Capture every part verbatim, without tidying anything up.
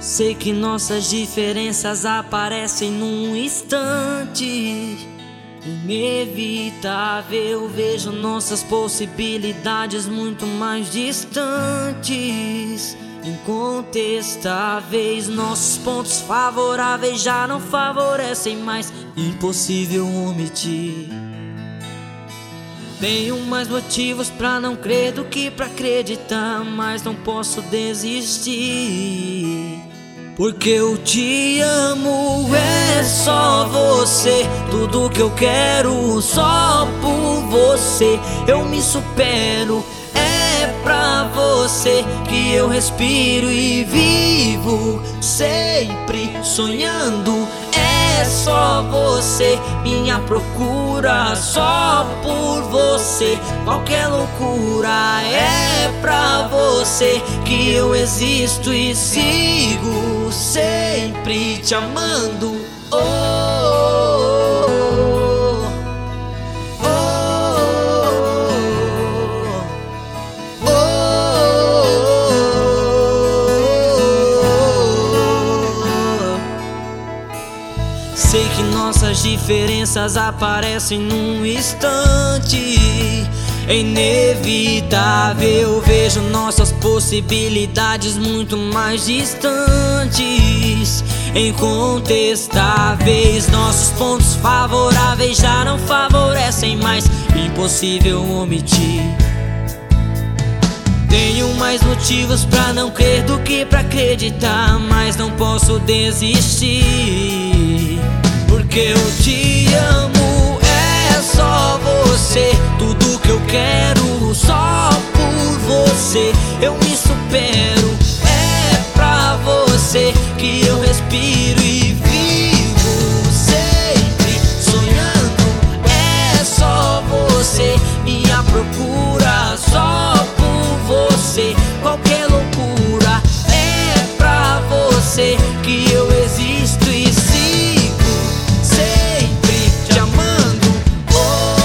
Sei que nossas diferenças aparecem num instante inevitável. Vejo nossas possibilidades muito mais distantes, incontestáveis. Nossos pontos favoráveis já não favorecem mais, impossível omitir. Tenho mais motivos pra não crer do que pra acreditar, mas não posso desistir. Porque eu te amo, é só você, tudo que eu quero, só por você eu me supero. É pra você que eu respiro e vivo, sempre sonhando. É só você, minha procura, só por você qualquer loucura. É pra você que eu existo e sigo, sempre te amando. Oh, oh, oh, oh. Sei que nossas diferenças aparecem num instante, é inevitável. Vejo nossas possibilidades muito mais distantes, incontestáveis. Nossos pontos favoráveis já não favorecem mais, impossível omitir. Tenho mais motivos pra não crer do que pra acreditar, mas não posso desistir. Porque eu te amo, é só você, tudo que eu quero, só por você eu me supero. É pra você que eu respiro e vivo, sempre sonhando. É só você, minha procura, só por você qualquer loucura. É pra você que eu existo e sigo, sempre te amando. Oh,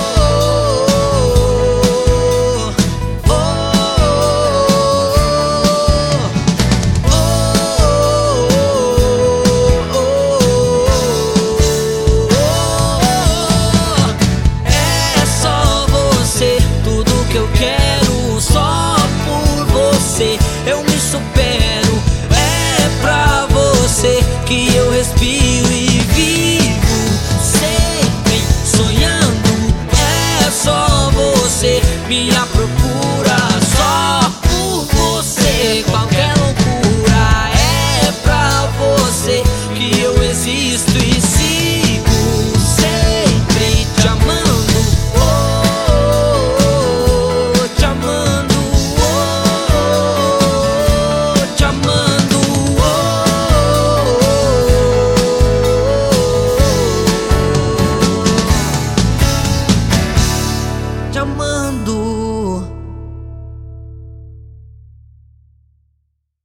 oh, oh, oh, oh, oh. É só você, tudo que eu quero, só por você eu me supero. É pra você que eu respiro e vivo, sempre sonhando. É só você, minha procura,